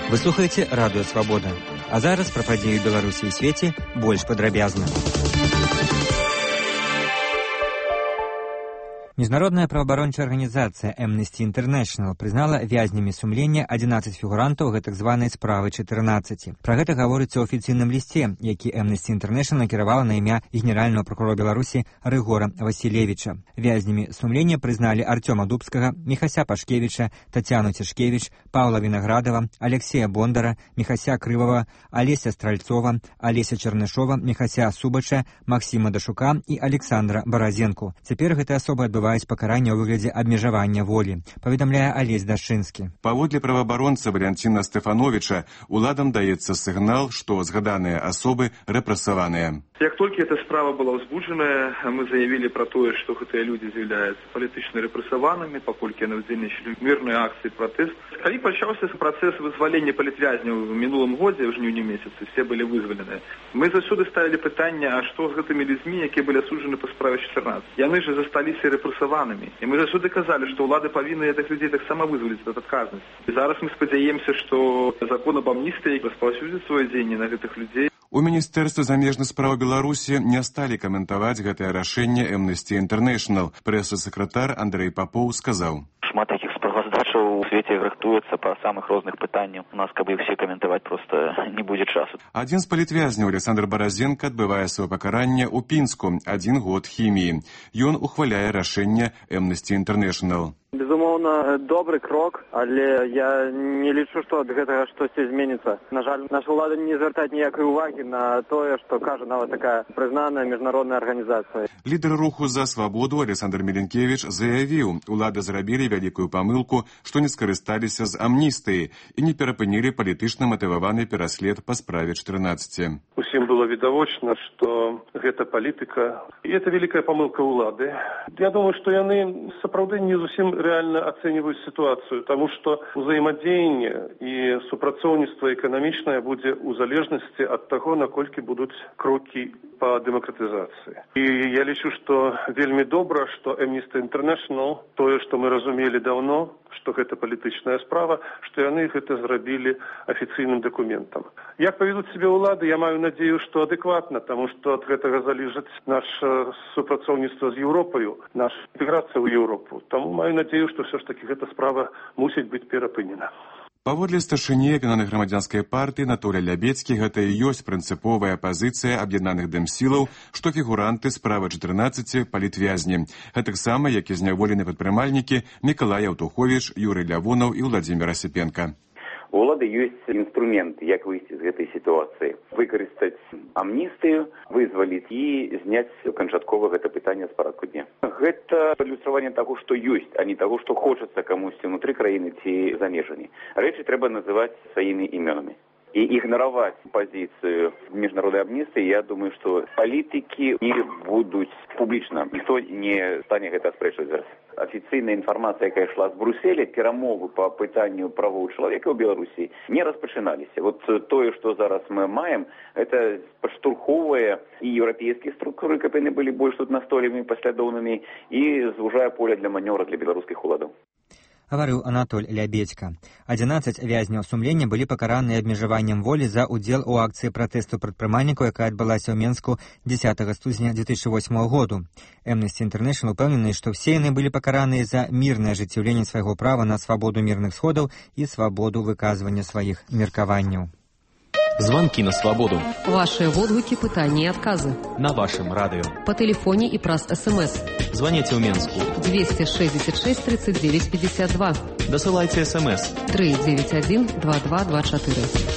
Вы слухаеце радыё Свабода. А зараз пра падзеі Беларусі і свеце больш падрабязна. Международная праваабарончая арганізацыя Amnesty International прызнала вязнямі сумлення 11 фігурантаў гэтак званай справы 14. Пра гэта гаворыцца ў афіцыйным лісце, які Amnesty International накіравала на імя генеральнага прокурора Беларусі Рыгора Васілевіча. Вязнямі сумлення прызналі Артёма Дубскага, Міхася Пашкевіча, Тацяну Цішкевіч, Паўла Вінаградава, Алексея Бондара, Міхася Крывава, Алеся Стральцова, Алеся Чарнышова, Міхася Субача, Максіма Дашука і Александра Баразенку. Цяпер гэтыя асобы адбываюць пакаранне ў выглядзе абмежавання волі, паведамляе Алесь Дашчынскі. Паводле праваабаронца Валянціна Стэфановіча, уладам даецца сігнал, што згаданыя асобы рэпрэсаваныя. Як толькі эта справа была ўзбуджаная, мы заявілі пра тое, што гэтыя людзі з'яўляюцца палітычна рэпрэсаванымі, паколькі яны ўдзельнічалі ў мірнай акцыі пратэст. Калі пачаўся працэс вызвалення палітвязняў в мінулым годзе, ў жніўні месяцы, все былі вызваленыя. Мы заўсёды ставілі пытанне, а што з гэтымі людзьмі, якія былі асуджаны па справе 14? Яны ж засталіся рэпрэсаванымі. І мы заўсёды казалі, што ўлады павінны гэтых людзей таксама вызваліць ад адказнасці. І зараз мы спадзяемся, што закон аб амністыі распаўсюдзіць сваё дзеянне на гэтых людзей. У Міністэрства замежных спраў Беларусі не сталі каментаваць гэтае рашэнне Amnesty International. Прэс-сакратар Андрэй Папоў сказаў: Шмат такіх справаздачаў у свеце рыхтуецца па самых розных пытаннях. У нас, каб іх все каментаваць, проста не будзе часу. Адзін з палітвязняў Александр Баразенка адбывае сваё пакаранне ў Пінску, 1 год хіміі. Ён ухваляе рашэнне Amnesty International. Безумоўна, добры крок, але я не лічу, што ад гэтага штосьці зменіцца. На жаль, наша ўлада не звяртаць ніякай увагі на тое, што кажа нават такая прызнаная міжнародная арганізацыя. Лідар руху за свабоду Александр Меленкевіч заявіў, улады зрабілі вялікую памылку, што не скарысталіся з амністыі і не перапынілі палітычна матываваны пераслед па справе 14. Усім было відавочна, што гэта палітыка, і гэта вялікая памылка ўлады. Я думаю, што яны сапраўды не зусім рэальна ацэньваюць сітуацыю, таму што ўзаемадзеянне і супрацоўніцтва эканамічнае будзе ў залежнасці ад таго, наколькі будуць крокі па дэмакратызацыі. І я лічу, што вельмі добра, што Amnesty International, тое, што мы разумелі даўно, што гэта палітычная справа, што яны гэта зрабілі афіцыйным дакументам. Як павядуць сябе ўлады, я маю надзею, што адэкватна, таму што ад гэтага залежыць наша супрацоўніцтва з Еўропаю, наша інтэграцыя ў Еўропу. Таму маю надзею, што ўсё ж такі гэта справа мусіць быць перапынена. Паводле старшыні аб'яднанай грамадзянскай партыі Анатолія Лябецкі, гэта і ёсць прынцыповая пазіцыя аб'яднаных дэмсілаў, што фігуранты справы 14 палітвязні. Гэтаксама, як і зняволены прадпрымальнікі Мікалай Аўтуховіч, Юрый Лявонаў і Владзімір Асіпенка. У ўлады ёсць інструмент, як выйсці з гэтай сітуацыі. Выкарыстаць амністыю, вызваліць і зняць канчаткова гэта пытанне з парадку дня. Гэта ілюстраванне таго, што ёсць, а не таго, што хочацца камусьці ўнутры краіны ці за межамі. Рэчы трэба называць сваімі імёнамі. І ігнараваць пазіцыю міжнароднай амністыі, я думаю, што палітыкі не будуць публічна. Ніхто не стане гэта аспрэчваць зараз. Афіцыйная інфармацыя, якая ішла з Брюсселя, перамовы па пытанню правоў чалавека ў Беларусі не распачыналіся. Вот тое, што зараз мы маем, гэта падштурхоўвае і еўрапейскія структуры, каб яны былі больш тут настойлівымі, паслядоўнымі, і звужае поле для манёвра для беларускіх уладаў. Гаварыў Анатоль Лябецька. 11 вязняў сумлення былі пакараныя абмежаваннем волі за ўдзел у акцыі пратэсту прадпрымальнікаў, якая адбылася ў Менску 10 студзеня 2008 году. Amnesty International упэўнены, што все яны былі пакараныя за мірнае ажыццяўленне свайго права на свабоду мірных сходаў і свабоду выказвання сваіх меркаванняў. Звонки на свободу. Ваши водгуки, пытания и отказы. На вашем радио. По телефоне и праз СМС. Звоните в Минску. 266 39 52. Досылайте СМС. 391 2224.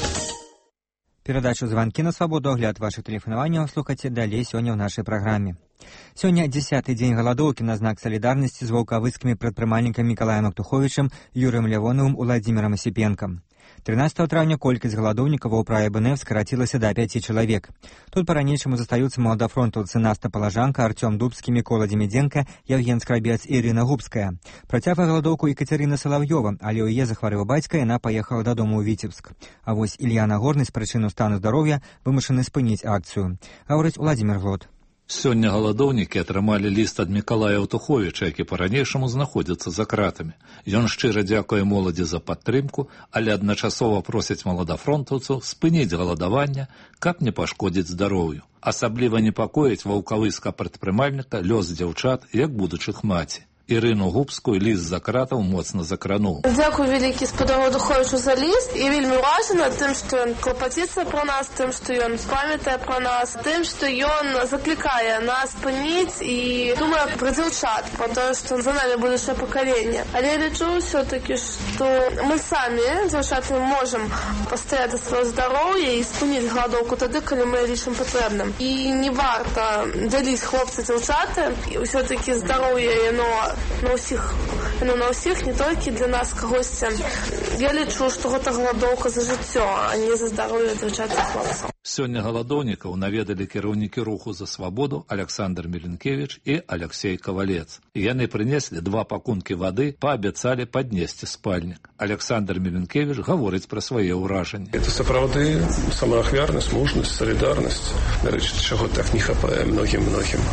Перадачу «Звонки на свободу», огляд ваших тэлефанаванняў слухайце далей сёння ў нашай праграме. Сёння 10-й дзень галадоўкі на знак салідарнасці з ваўкавыцкімі прадпрымальнікамі Мікалаем Аўтуховічам, Юрыем Лявонавым, Владзімірам Асіпенкам. 13 траўня колькасць галадоўнікаў у ўправе БНФ скарацілася да 5 чалавек. Тут па-ранейшаму застаюцца маладафронтаўцы Наста Палажанка, Артём Дубскі, Мікола Демідзенка, Яўген Скрабец і Ірына Губская. Працягвае галадоўку Екацярына Салаўёва, але ў яе захварэў бацька, яна паехала дадому ў Віцебск. А вось Ілья Нагорны з прычыну стану здароўя вымушаны спыніць акцыю. Гаворыць Владзімір Глот. Сёння галадоўнікі атрымалі ліст ад Мікалая Аўтуховіча, які па-ранейшаму знаходзіцца за кратамі. Ён шчыра дзякуе моладзі за падтрымку, але адначасова просіць маладафронтаўцаў спыніць галадаванне, каб не пашкодзіць здароўю. Асабліва непакоіць ваўкавыска прадпрымальніка лёс дзяўчат, як будучых маці. Ірыну Губскую ліст за кратаў моцна закрануў. Дзякуй вялікі спадару Аўтуховічу за ліст. Я вельмі ўражана тым, што ён клапаціцца пра нас, тым, што ён памятае пра нас, тым, што ён заклікае нас спыніць і думае пра дзяўчат, пра тое, што за намі будучае пакаленне. Але я лічу ўсё-такі, што мы самі, дзяўчаты, можам пастаяць за сваё здароўе і спыніць галадоўку тады, калі мы лічым патрэбным. І не варта дзяліць хлопцы-дзяўчаты, і ўсё-такі здароўе, яно на ўсіх, не толькі для нас кагосьці. Я лічу, што гэта галадоўка за жыццё, а не за здароўе дзяўчат і хлопцаў. Сёння галадоўнікаў наведалі кіраўнікі руху за свабоду Александр Меленкевич і Алексей Кавалец. Яны прынеслі 2 пакункі вады, паабяцалі паднесці спальнік. Александр Меленкевич гаворыць пра свае ўражанні. Это сапраўды самаахвярнасць, мужнасць, салідарнасць. Дарэчы, чаго так не хапае многім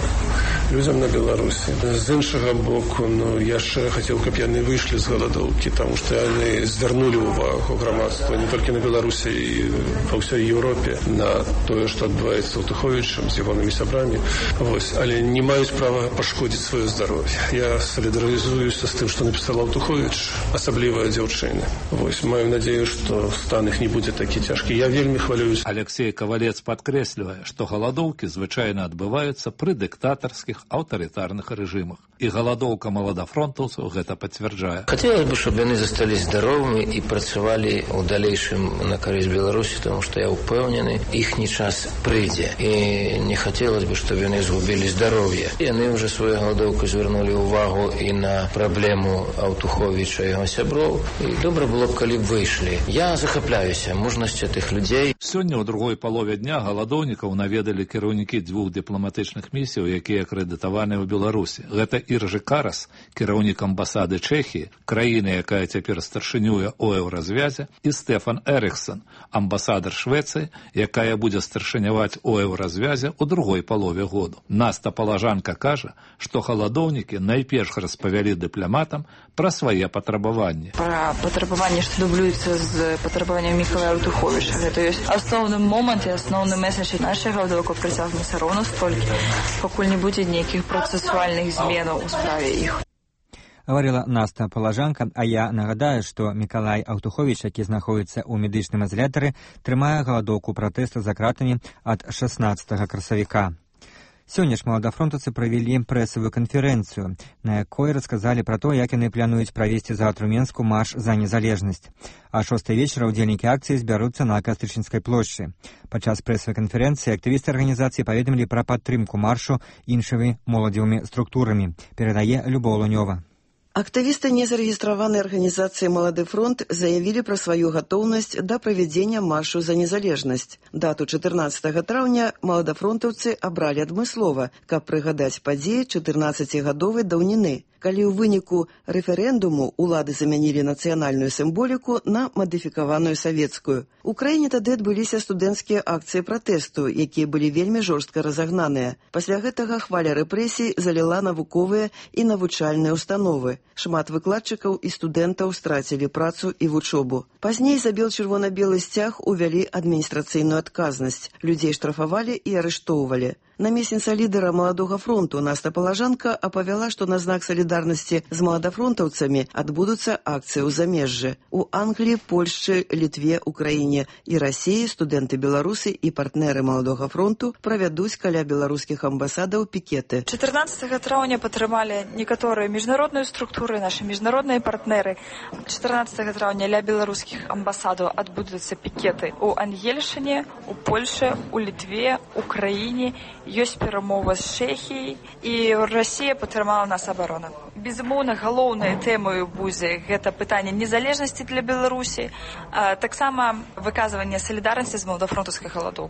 людзям на Беларусі. З іншага боку, я шчыра хацеў, каб яны выйшлі з галадоўкі, таму што яны звярнулі ўвагу грамадства не толькі на Беларусі і па ўсёй Еўропе на тое, што адбываецца Аўтуховічам з ягонымі сябрамі. Але не маюць права пашкодзіць сваё здароўе. Я салідарызуюся з тым, што напісала Аўтуховіч, асабліва дзяўчыны. Маю надзею, што стан іх не будзе такі цяжкі. Я вельмі хвалююсь. Алексей Кавалец падкрэслівае, што галадоўкі звычайна адбываюцца пры дыктатарскіх аўтарытарных рэжымах. І галадоўка маладафронтаўцаў гэта пацвярджае. Хацелось бы, чтобы яны застались здоровыми и працавалі ў далейшым на карысць Беларусі, тому што я ўпэўнены, іхні час прыйдзе. І не хацелось бы, чтобы яны згубілі здароўе. Яны ўжо сваю галадоўку звярнулі ўвагу і на праблему Аўтуховіча і яго сяброў. І добра было б, калі б выйшлі. Я захапляюся мужнасцю тых людзей. Сёння ў другой палове дня галадоўнікаў наведалі кіраўнікі 2 дыпламатычных місій, якія акрэдытаваны ў Беларусі. Гэта Іржы Карас, кіраўнік амбасады Чэхіі, краіны, якая цяпер старшынюе ў еўразвязе, і Стэфан Эрыксон, амбасадар Швецыі, якая будзе старшыняваць у еўразвязе ў другой палове году. Наста Палажанка кажа, што галадоўнікі найперш распавялі дыпламатам пра свае патрабаванні. Пра патрабаванні, што дублююцца з патрабаваннем Мікалая Аўтуховіча. Гэта ёсць асноўны момант і асноўны меседж нашай галадоўкі працягнецца роўна столькі, пакуль не будзе нейкіх працэсуальных зменаў у справе іх. Гаварыла Наста Палажанка, а я нагадаю, што Мікалай Аўтуховіч, які знаходзіцца ў медычным ізалятары, трымае галадоўку пратэсту за кратамі ад 16 красавіка. Сёння ж маладафронтаўцы правялі прэсавую канферэнцыю, на якой расказалі пра то, як яны плануюць правесці заўтра ў Менску марш за незалежнасць. А 6 вечара ўдзельнікі акцыі збяруцца на Кастрычніцкай плошчы. Падчас прэсавай канферэнцыі актывісты арганізацыі паведамілі пра падтрымку маршу іншымі моладзевымі структурамі. Перадае Любоў Лунёва. Актывісты незарэгістраванай арганізацыі «Малады фронт» заявілі пра сваю гатоўнасць да правядзення маршу за незалежнасць. Дату 14 траўня маладафронтаўцы абралі адмыслова, каб прыгадаць падзеі 14-гадовай даўніны, калі ў выніку рэферэндуму ўлады замянілі нацыянальную сімволіку на мадыфікаваную савецкую. У краіне тады адбыліся студэнцкія акцыі пратэсту, якія былі вельмі жорстка разагнаныя. Пасля гэтага хваля рэпрэсій заліла навуковыя і навучальныя установы. Шмат выкладчыкаў і студэнтаў страцілі працу і вучобу. Пазней за бел-чырвона-белы сцяг увялі адміністрацыйную адказнасць. Людзей штрафавалі і арыштоўвалі. Намесніца лідара Маладога фронту Наста Палажанка апавяла, што на знак салідарнасці з маладафронтаўцамі адбудуцца акцыі ў замежжы. У Англіі, Польшчы, Літве, Украіне і Расіі студэнты беларусы і партнеры Маладога фронту правядуць каля беларускіх амбасадаў пікеты. 14 траўня падтрымалі некаторыя міжнародныя структуры, нашы міжнародныя партнеры. 14 траўня ля беларускіх амбасадаў адбудуцца пікеты ў Ангельшыне, у Польшы, у Літве, Украіне. Ёсць перамова з Чэхіяй, і Расія падтрымала нас абарона. Безумоўна, галоўнай тэмаю будзе гэта пытанне незалежнасці для Беларусі, таксама выказванне салідарнасці з маладафронтаўскай галадоўкай.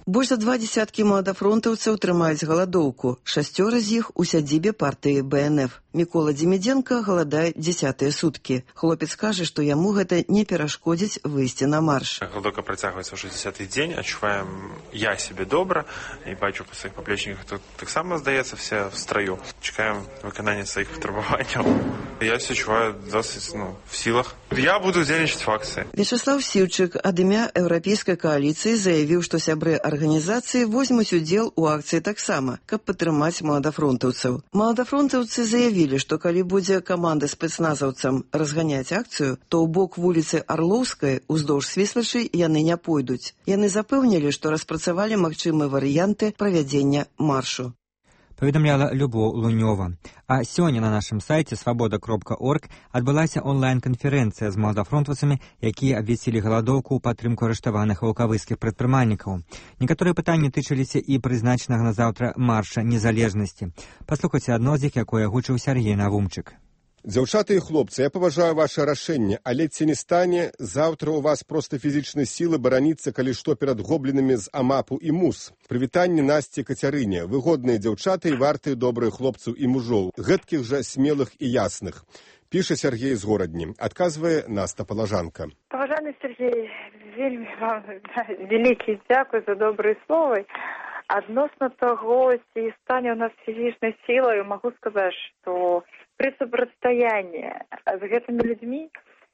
Больш за 20 маладафронтаўцаў трымаюць галадоўку. 6 з іх у сядзібе партыі БНФ. Мікола Дзімідзенка галадае 10-е суткі. Хлопец кажа, што яму гэта не перашкодзіць выйсці на марш. Галадоўка працягваецца ўжо 10-й дзень, адчуваем я сябе добра, і бачу па сваіх паплечніках, тут таксама, здаецца, все в строю. Чакаем выканання сваіх патрабаванняў. Я себя адчуваю досыць, в сілах. Я буду удзельнічаць в акцыі. Вячеслав Сіўчык ад імя Еўрапейскай кааліцыі заявіў, што сябры арганізацыі возьмуць удзел у акцыі таксама, каб падтрымаць маладафронтаўцаў. Маладафронтаўцы заявілі, што калі будзе каманда спецназаўцам разганяць акцыю, то ў бок вуліцы Арлоўскай уздоўж Свіслачы яны не пойдуць. Яны запэўнілі, што распрацавалі магчымыя варыянты правядзення маршу. Паведамляла Любоў Лунёва. А сёння на нашым сайце свабода.орг адбылася онлайн-канферэнцыя з маладафронтаўцамі, якія абвясцілі галадоўку ў падтрымку арыштаваных ваўкавыскіх прадпрымальнікаў. Некаторыя пытанні тычыліся і прызначанага на заўтра марша незалежнасці. Паслухайце адно з іх, якое агучыў Сяргей Навумчык. Дзяўчаты і хлопцы, я паважаю ваше рашэнне, але ці не стане заўтра у вас проста фізічнай сілы бараніцца, калі што перад гоблінамі з Амапу і Мус. Прывітанне Насці Кацярыне, выгодныя дзяўчаты і вартыя добрыя хлопцаў і мужоў, гэткіх жа смелых і ясных. Піша Сергей з Горадні, адказвае Наста Палажанка. Паважаны Сергей, вельмі вам вялікі дзякуй за добрыя словы. Адносна таго, ці стане у нас фізічнай сілай, магу сказаць, што при супрацьстаянні з гэтымі людзьмі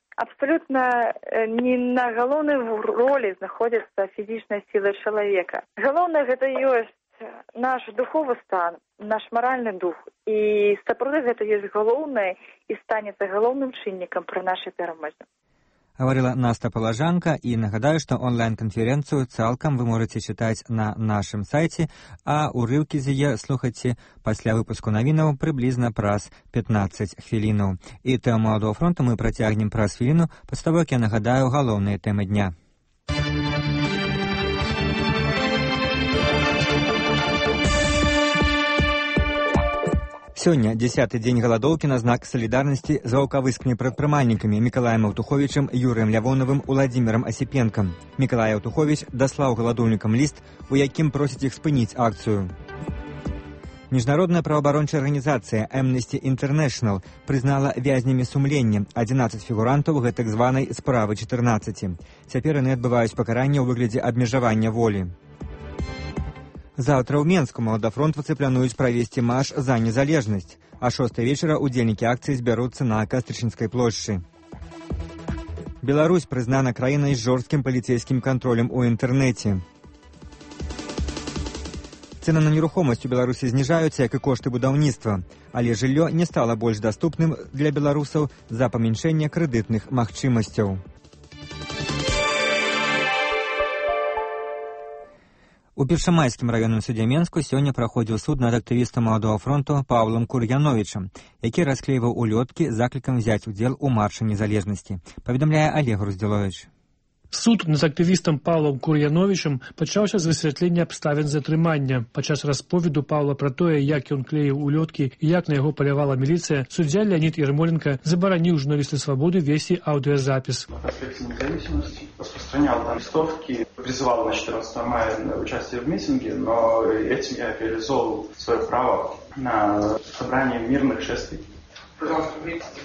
абсолютно не на галоўнай ролі знаходзіцца фізічная сіла чалавека. Галоўнае гэта ёсць наш духовы стан, наш маральны дух. І сапраўды гэта ёсць галоўнае і станецца галоўным чыннікам пры нашай перамозе. Гаварыла Наста Палажанка, і нагадаю, што онлайн-канферэнцыю цалкам вы можаце чытаць на нашым сайце, а урыўкі з яе слухайце пасля выпуску навінаў прыблізна праз 15 хвілінаў. І тэму Маладога фронту мы працягнем праз хвіліну, пасля таго, як я нагадаю галоўныя тэмы дня. Сёння 10-й дзень галадоўкі на знак салідарнасці з ваўкавыскімі прадпрымальнікамі Мікалаем Аўтуховічам, Юрыем Лявоновым, Уладзімірам Асіпенкам. Мікалай Аўтуховіч даслаў галадоўнікам ліст, у якім просіць іх спыніць акцыю. Міжнародная праваабарончая арганізацыя Amnesty International прызнала вязнямі сумлення 11 фігурантаў гэтак званай справы 14. Цяпер яны адбываюць пакаранне ў выглядзе абмежавання волі. Заўтра ў Менску маладафронтаўцы плануюць правесці марш за незалежнасць, а 6 вечара удзельнікі акцыі збяруцца на Кастрычынскай плошчы. Беларусь прызнана краінай з жорсткім паліцэйскім кантролем у інтэрнэце. Цэны на нерухомасць у Беларусі зніжаюцца, як і кошты будаўніцтва, але жыллё не стала больш даступным для беларусаў з-за памяншэння крэдытных магчымасцяў. У Першамайскім раённым судзе Менску сёння праходзіў суд над актывістам Маладога фронту Паўлам Кур'яновічам, які расклейваў улёткі з заклікам взяць удзел у маршы незалежнасці. Паведамляе Олег Руздзіловіч. Суд над актывістам Паўлам Кур'яновічам пачаўся з высвятлення абставін затрымання. Падчас расповеду Паўла пра тое, як ён клеіў улёткі і як на яго палявала міліцыя, суддзя Леонид Ермоленко забараніў журналісту «Свободы» вести аудиозапись. Аспекте независимости распространял там листовки, призывал на 14 мая на участие в митинге, но этим я реализовал свое право на собрание мирных шествий. Пожалуйста,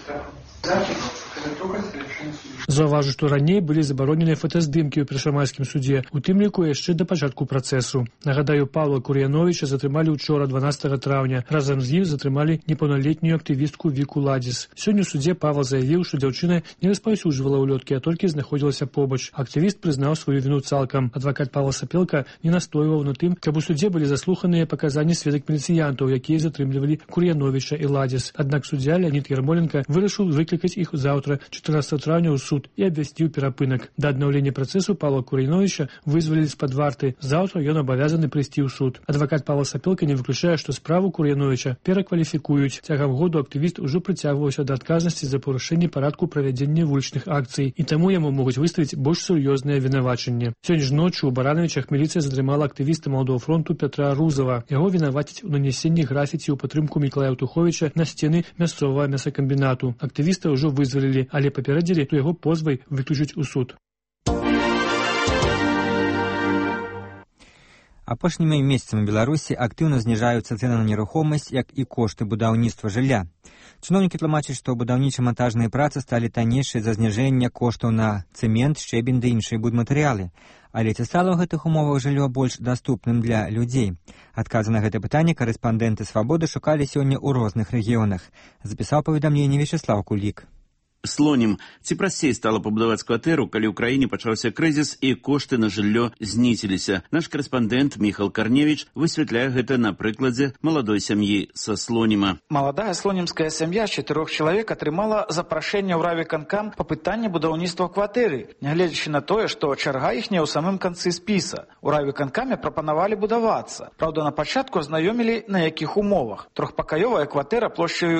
Заўважу, што раней былі забароненыя фотаздымкі ў Першамайскім судзе, у тым ліку яшчэ да пачатку працэсу. Нагадаю, Паўла Кур'яновіча затрымалі учора 12 траўня. Разам з ім затрымалі непаўналетнюю актывістку Віку Ладзіс. Сёння ў судзе Павел заявіў, што дзяўчына не распаўсюджвала ўлёткі, а толькі знаходзілася побач. Актывіст прызнаў сваю віну цалкам. Адвакат Павла Сапелка не настойваў на тым, каб у судзе былі заслуханыя паказанні сведак міліцыянтаў, якія затрымлівалі Кур'яновіча і Ладзіс. Аднак суддзя Леонид Ермоленко вырашыў выклікаць іх заўтра, 14 траўня, ў суд і абвясціў перапынак. Да аднаўлення працэсу Паўла Кур'яновіча вызвалілі з-пад варты. Заўтра ён абавязаны прыйсці ў суд. Адвакат Павла Сапелка не выключае, што справу Кур'яновіча перакваліфікуюць. Цягам году актывіст ужо прыцягваўся да адказнасці за парушэнне парадку правядзення вулічных акцый, і таму яму могуць выставіць больш сур'ёзнае вінавачанне. Сёння ж ноччу ў Баранавічах міліцыя затрымала актывіста Маладога фронту Пятра Рузава. Яго вінавацяць у нанесенні графіці ў падтрымку Мікалая Аўтуховіча на сцены мясцовага мясакамбінату. Актывіста ўжо вызвалілі, але паперадзілі, што яго позвай выключаць у суд. Апошнімі месяцамі ў Беларусі актыўна зніжаюцца цэны на нерухомасць, як і кошты будаўніцтва жылля. Чыноўнікі тлумачаць, што будаўніча-мантажныя працы сталі таннейшыя з-за зніжэння коштаў на цэмент, шчэбень ды іншыя будматэрыялы. Але ці стала ў гэтых умовах жыллё больш даступным для людзей? Адказы на гэта пытанне корэспандэнты «Свабоды» шукалі сёння ў розных рэгіёнах. Запісаў паведамленне Вячеслав Кулік. Слонім, ці прасцей стала пабудаваць кватэру, калі ў краіне пачаўся крызіс і кошты на жыллё знізіліся. Наш корэспандэнт Міхал Карневіч высвятляе гэта на прыкладзе маладой сям'і са Слоніма. Маладая слонімская сям'я з 4 чалавек атрымала запрашэнне ў райвыканкам па пытанні будаўніцтва кватэры, нягледзячы на тое, што чарга іхняя ў самым канцы спіса. У райвыканкаме прапанавалі будавацца. Праўда, на пачатку азнаёмілі, на якіх умовах. Трохпакаёвая кватэра плошчаю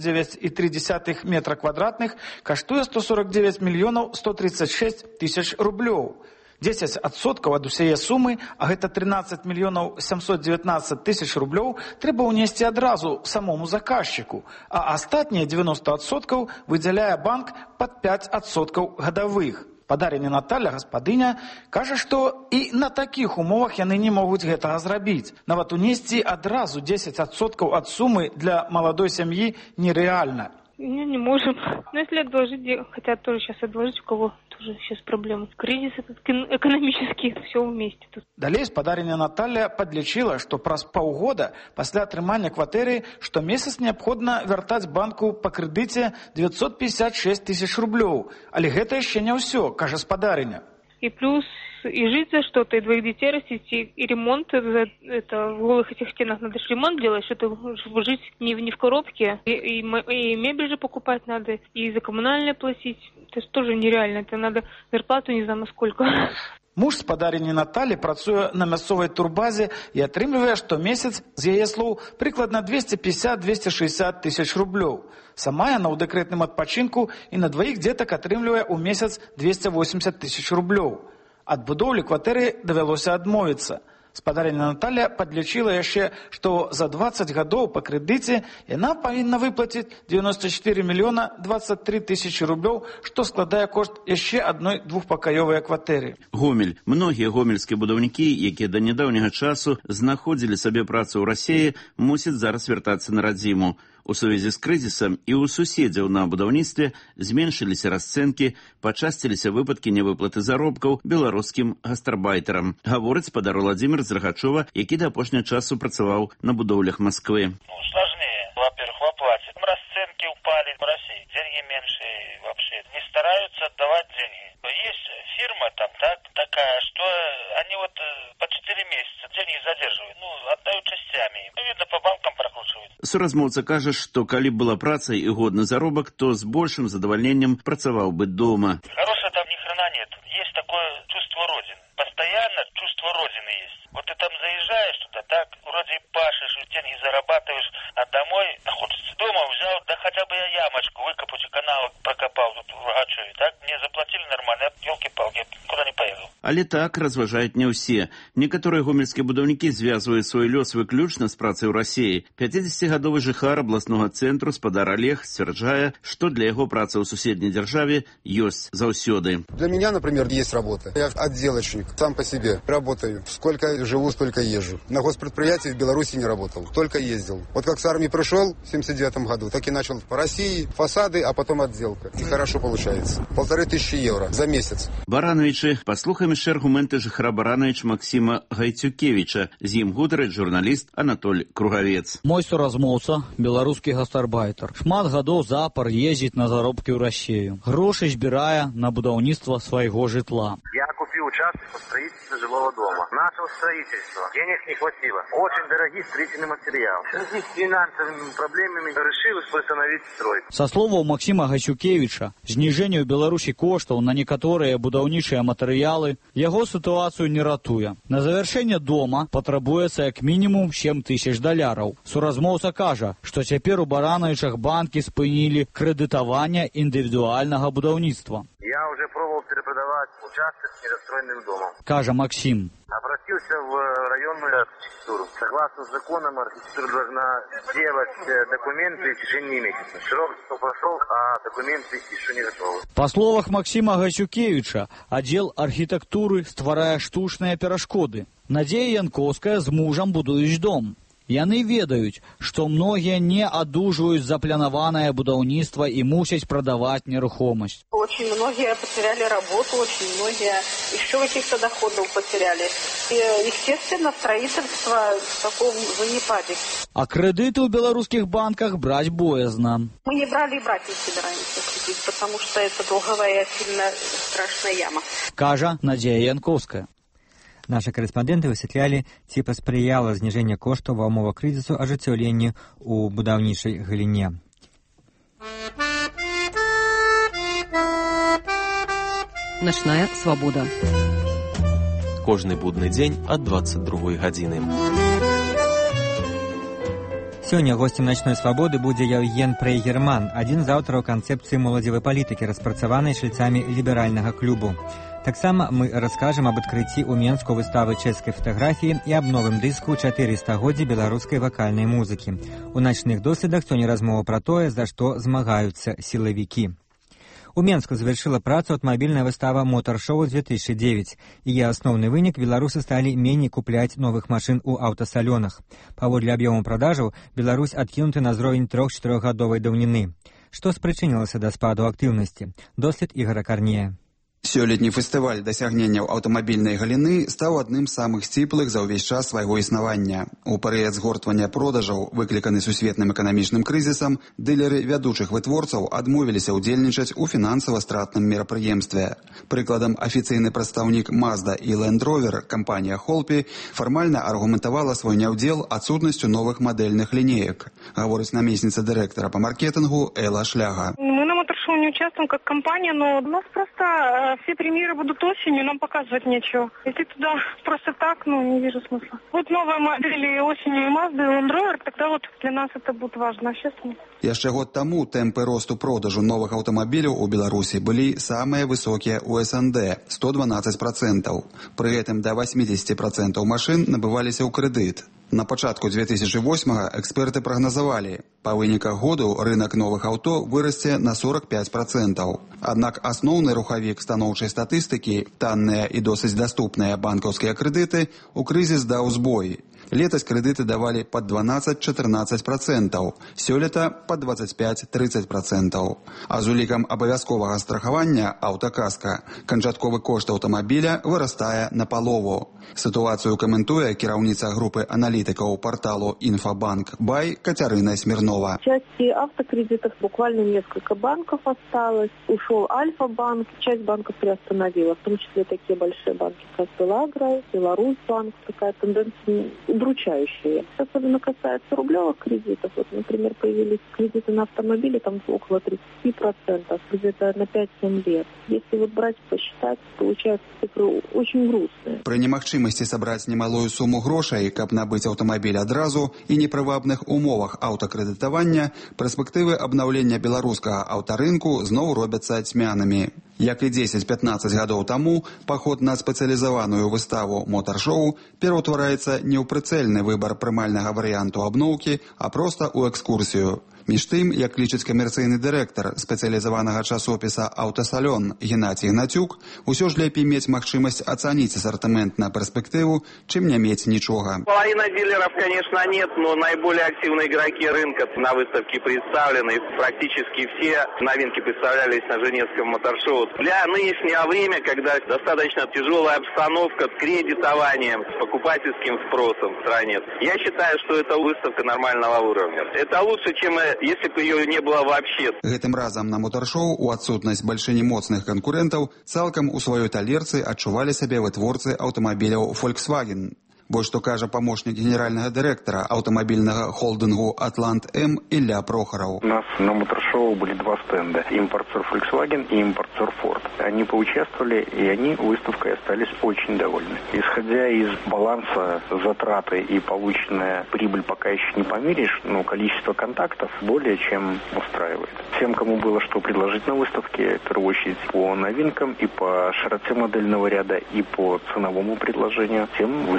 79,3 метра квадратных каштуе 149 мільёнаў 136 тысяч рублёў. 10% ад усяе сумы, а гэта 13 мільёнаў 719 тысяч рублёў, трэба ўнесці адразу самому заказчыку, а астатнія 90% выдзяляе банк пад 5% гадавых. Падареня Наталя, гаспадыня, кажа, што і на такіх умовах яны не могуць гэтага зрабіць. Нават унесці адразу 10% ад сумы для маладой сям'і нереальна. Не можем. Но если отложить, хотят тоже сейчас отложить, у кого тоже сейчас проблемы. Кризис этот экономический, все вместе тут. Далей спадарня Наталья подлічыла, што праз паўгода пасля атрымання кватэры штомесяц неабходна вяртаць банку па крэдыце 956 тысяч рублёў. Але гэта яшчэ не ўсё, кажа спадарня. И плюс и жить за что-то, и 2 детей растить, и ремонт, это в голых этих стенах надо же ремонт делать, что-то, чтобы жить не в коробке, и мебель же покупать надо, и за коммунальное платить, это же тоже нереально, это надо зарплату не знаю на сколько. Муж спадарні Наталі працуе на мясцовай турбазе і атрымлівае штомесяц, з яе слоў, прыкладна 250-260 тысяч рублёў. Сама яна ў дэкрэтным адпачынку і на дваіх дзетак атрымлівае ў месяц 280 тысяч рублёў. Ад будоўлі кватэры давялося адмовіцца. Спадарня Наталя падлічыла яшчэ, што за 20 гадоў па крэдыце яна павінна выплаціць 94 мільёна 23 тысячы рублёў, што складае кошт яшчэ адной двухпакаёвай кватэры. Гомель. Многія гомельскія будаўнікі, якія да нядаўняга часу знаходзілі сабе працу ў Расіі, мусяць зараз вяртацца на радзіму. У сувязі з крызісам і ў суседзяў на будаўніцтве зменшыліся расцэнкі, пачасціліся выпадкі нявыплаты заробкаў беларускім гастарбайтарам, гаворыць спадар Владзімир з Рагачова, які да апошняга часу працаваў на будоўлях Москвы. Сложнее. Во-первых, в оплате. Расценки упали в России, деньги меньше вообще. Не стараются отдавать деньги. Есть фирма там, такая, что они вот по 4 месяца деньги задерживают. Отдают частями. Видно, по банкам прокручивают. Суразмоўца кажа, што калі была праца і годны заробак, то з большым задавальненнем працаваў бы дома. Хорошего там ни хрена нет. Есть такое чувство родины. Постоянно чувство родины есть. Вот ты там заезжаешь туда, так, вроде пашешь, деньги зарабатываешь, а домой хочется. Дома взял, да хотя бы я ямочку выкопать, канал прокопал тут в Рогачеве, так, мне заплатили нормально, елки-палки, куда не поехал. Але так разважаюць не ўсе. Некаторыя гомельскія будаўнікі звязваюць свой лёс выключна з працай у Расіі. 50-гадовы жыхар абласнога цэнтру спадар Олег сцвярджае, што для яго праца ў суседняй дзяржаве ёсць заўсёды. Для меня, например, есть работа. Я отделочник, сам по себе работаю. Сколько живу, столько езжу. На госпредприятии в Беларуси не работал, только ездил. Вот как с армии пришел в 79 году, так и начал по России фасады, а потом отделка. И хорошо получается. 1500 евро за месяц. Барановичы, паслухаем яшчэ аргументы жыхара Баранович Максима Гайцюкевича. З ім гутарыць журналіст Анатоль Кругавец. Мой суразмоўца, беларускі гастарбайтер, шмат гадоў запар ездзіць на заробкі ў Расію. Грошы збірае на будаўніцтва свайго жытла. Я купил участок по строительству жилого дома. Начал строительство. Денег не хватило. Очень дорогий строительный материал. С финансовыми проблемами решил восстановить строй. Са словаў Максима Гайцюкевича, зніжэнне ў Беларусі коштаў на некаторыя будаўнічыя матэрыялы яго сітуацыю не ратуе. На завяршэнне дома патрабуецца як мінімум $7000. Суразмоўца кажа, што цяпер у Барановичах банкі спынілі крэдытаванне індывідуальнага будаўніцтва. Я уже пробовал перепродавать участок с недостроенным домом. Кажа Максим. Обратился в районную архитектуру. Согласно законам, архитектура должна делать документы в течение месяца. Срок прошел, а документы еще не готовы. Па словах Максима Гайцюкевича, аддзел архітэктуры стварае штучныя перашкоды. Надзея Янковская з мужам будуюць дом. Яны ведаюць, што многія не адужваюць запланаванае будаўніцтва і мусяць прадаваць нерухомасць. Очень многие потеряли работу, очень многие еще каких-то доходов потеряли. И, естественно, строительство в таком занепаде. А кредиты ў беларускіх банках браць боязна. Мы не брали и брать не собираемся кредит, потому что это долговая сильно страшная яма. Кажа Надзея Янковская. Нашы карэспандэнты высвятлялі, ці паспрыяла зніжэнне коштаў ва ўмовах крызісу ажыццяўленню ў будаўнічай галіне. Начная свабода. Кожны будны дзень ад 22 гадзіны. Сёння госцем начной свабоды будзе Яўген Прейгерман, адзін з аўтараў канцэпцыі моладзевай палітыкі, распрацаванай чальцамі ліберальнага клубу. Таксама мы раскажам об адкрыцці ў Менску выставы чэшскай фатаграфіі і аб новым дыску «4 стагоддзі беларускай вакальнай музыкі». У начных доследах сёння размова пра тое, за што змагаюцца сілавікі. У Менску завершыла працу аўтамабільная выстава «Мотар-шоу-2009». Яе асноўны вынік – беларусы сталі меней купляць новых машын у аўтасалёнах. Паводле аб'ёму продажаў, Беларусь адкінуты на ўзровень 3-4гадовай даўніны. Што спрычынілася да спаду актыўнасці? Дослед Ігора Карнея. Сёлетні фестываль дасягненняў аўтамабільнай галіны стаў адным з самых сціплых за ўвесь час свайго існавання. У перыяд згортвання продажаў, выкліканы сусветным эканамічным крызісам, дылеры вядучых вытворцаў адмовіліся ўдзельнічаць у фінансава-стратным мерапрыемстве. Прыкладам, афіцыйны прадстаўнік Mazda і Land Rover, кампанія Холпі, фармальна аргументавала свой няўдзел адсутнасцю новых мадэльных лінеек, гаворыць намесніца дырэктара па маркетынгу Элла Шляга. Мы на Мотор-шоу не участвуем как компания, но у нас просто все премьеры будут осенью, нам показывать нечего. Если туда просто так, не вижу смысла. Вот новые модели осенью и Mazda, и Land Rover, тогда вот для нас это будет важно. А сейчас нет. Яшчэ год таму тэмпы росту продажу новых аўтамабіляў у Беларусі былі самыя высокія ў СНД – 112%. Пры гэтым да 80% машын набываліся ў крэдыт. На пачатку 2008-го эксперты прагназавалі, па выніках году рынак новых аўто вырасце на 45%. Аднак асноўны рухавік станоўчай статыстыкі, танныя і досыць даступныя банкаўскія крэдыты, у крызіс даў збой. Летась крэдыты давалі пад 12-14%, сёлета пад 25-30%. А з улікам абавязковага страхавання аўтакаска канчатковы кошт аўтамабіля вырастае напалову. Сітуацыю каментуе кіраўніца групы аналітыкаў порталу «Инфобанк Бай» Катерина Смирнова. В части автокредитов буквально несколько банков осталось. Ушел Альфа-банк, часть банков приостановила, в том числе такие большие банки, как Белагра, Беларусьбанк. Такая тенденция удручающая. Особенно касается рублевых кредитов. Вот, например, появились кредиты на автомобили там около 30%, где-то на 5-7 лет. Если вот брать посчитать, получается цифры очень грустные. При немагчымасці сабраць немалую суму грошай, каб набыць аўтамабіль адразу, і непрывабных умовах аўтакрэдытавання, перспектывы абнаўлення беларускага аўтарынку зноў робяцца цьмянымі. Як і 10-15 гадоў таму, паход на спецыялізаваную выставу «Мотар-шоу» пераўтвараецца не ў прыцэльны выбар прымальнага варыянту абноўкі, а проста ў экскурсію. Між тым, як лічыць камерцыйны дырэктар спецыялізаванага часопіса «Аўтасалён» Геннадзій Гнатюк, усё ж лепей мець магчымасць ацаніць асартымент на перспектыву, чым не мець нічога. Половина дилеров, конечно, нет, но наиболее активные игроки рынка на выставке представлены. Практически все новинки представлялись на Женевском мотор-шоу. Для нынешнего времени, когда достаточно тяжелая обстановка с кредитованием, с покупательским спросом в стране, я считаю, что это выставка нормального уровня. Это лучше, чем если бы ее не было вообще. Гэтым разам на мотор-шоу у адсутнасць бальшыні моцных канкурэнтаў цалкам у сваёй талерцы адчувалі сябе вытворцы аўтамабіляў Volkswagen. Вось што кажа памочнік генеральнага дырэктара аўтамабільнага холдингу «Атлант-М» Илья Прохоров. У нас на мотор-шоу были два стенда – импортер Volkswagen и импортер Ford. Они поучаствовали, и они выставкой остались очень довольны. Исходя из баланса затраты и полученная прибыль пока еще не померишь, но количество контактов более чем устраивает. Тем, кому было что предложить на выставке, в первую очередь по новинкам и по широте модельного ряда, и по ценовому предложению, тем выставка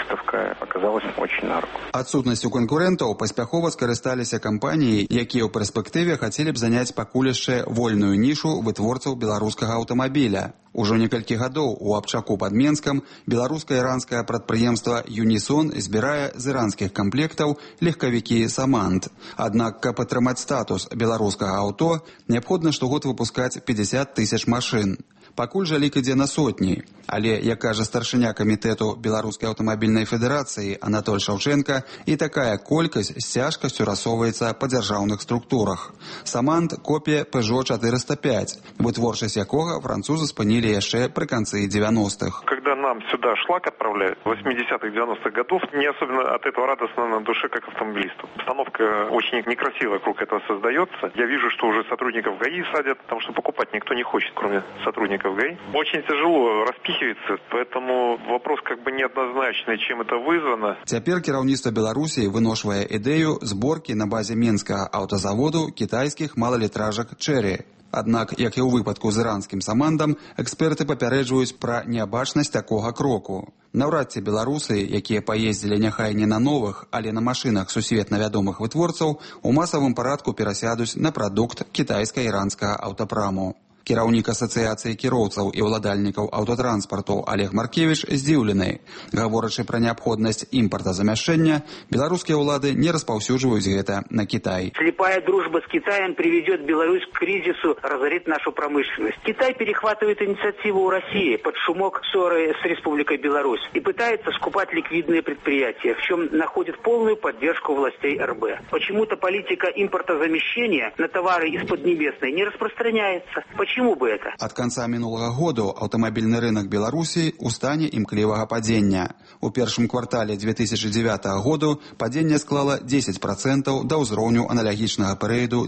которая оказалась очень на руку. Адсутнасцю канкурэнтаў паспяхова скарысталіся кампаніі, якія ў перспектыве хацелі б заняць пакуль яшчэ вольную нішу вытворцаў беларускага аўтамабіля. Ужо некалькі гадоў у Абчаку пад Менскам беларуска-іранскае прадпрыемства «Юнісон» збірае з іранскіх камплектаў легкавікі «Самант». Аднак, каб атрымаць статус беларускага аўто, неабходна штогод выпускаць 50 тысяч машын. Пакуль жа лік ідзе на сотні. Але, як кажа старшыня камітэту Беларускай аўтамабільнай федэрацыі Анатоль Шаўчэнка, і такая колькасць з цяжкасцю рассоўваецца па дзяржаўных структурах. «Самант» – копія Peugeot 405, вытворчасць якога французы спынілі яшчэ пры канцы 90-х. Когда нам сюда шлак отправляют 80-х, 90-х годов, не особенно от этого радостно на душе, как автомобилисту. Обстановка очень некрасивая вокруг этого создается. Я вижу, что уже сотрудников ГАИ садят, потому что покупать никто не хочет, кроме сотрудников ГАИ. Очень тяжело распихивается, поэтому вопрос как бы неоднозначный, чем это вызвано. Цяпер кіраўніцтва Беларусі выношвае ідэю зборкі на базе Менскага аўтазаводу кітайскіх малалітражак «Чэрі». Аднак, як і ў выпадку з іранскім «Самандам», эксперты папярэджваюць пра неабачнасць такога кроку. Наўрад ці беларусы, якія паездзілі няхай не на новых, але на машынах сусветна вядомых вытворцаў, у масавым парадку перасядуць на прадукт кітайска-іранскага аўтапраму. Кіраўнік асацыяцыі кіроўцаў і ўладальнікаў аўтотранспарту Олег Маркевіч здзіўлены. Гаворачы пра неабходнасць імпартазамяшчэння, беларускія ўлады не распаўсюджваюць гэта на Кітай. Слепая дружба с Китаем приведет Беларусь к кризису, разорит нашу промышленность. Китай перехватывает инициативу у России под шумок ссоры с Республикой Беларусь и пытается скупать ликвидные предприятия, в чем находит полную поддержку властей РБ. Почему-то политика импортозамещения на товары из Поднебесной не распространяется. Почему бы это? Ад канца мінулага году аўтамабільны рынок Беларусі ў стане імклівага падзення. У першым квартале 2009 году падзенне склала 10% да ўзроўню аналагічнага перыяду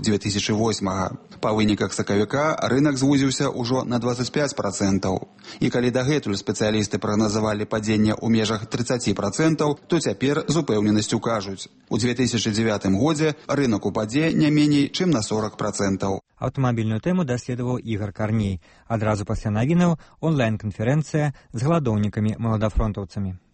2008. Па выніках сакавіка рынок звузіўся ўжо на 25%. І калі дагэтуль спецыялісты прагназавалі падзенне ў межах 30%, то цяпер з упэўненасцю кажуць, у 2009 годзе рынок упадзе не меней, чым на 40%. Аўтамабільную тэму даследаваў Ігар Карней. Адразу пасля навінаў онлайн-канферэнцыя з галадоўнікамі-маладафронтаўцамі.